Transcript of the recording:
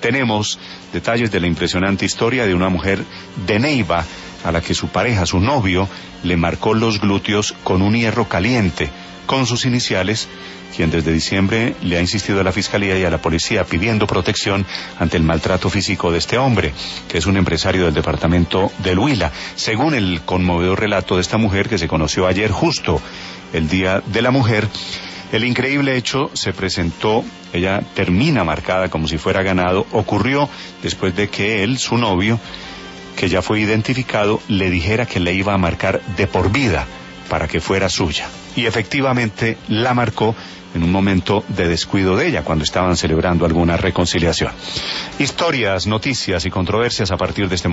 tenemos detalles de la impresionante historia de una mujer de Neiva a la que su pareja, su novio, le marcó los glúteos con un hierro caliente, con sus iniciales, quien desde diciembre le ha insistido a la Fiscalía y a la Policía pidiendo protección ante el maltrato físico de este hombre, que es un empresario del departamento del Huila, según el conmovedor relato de esta mujer que se conoció ayer justo el Día de la Mujer. El increíble hecho se presentó, ella termina marcada como si fuera ganado, ocurrió después de que él, su novio, que ya fue identificado, le dijera que le iba a marcar de por vida para que fuera suya. Y efectivamente la marcó en un momento de descuido de ella, cuando estaban celebrando alguna reconciliación. Historias, noticias y controversias a partir de este momento.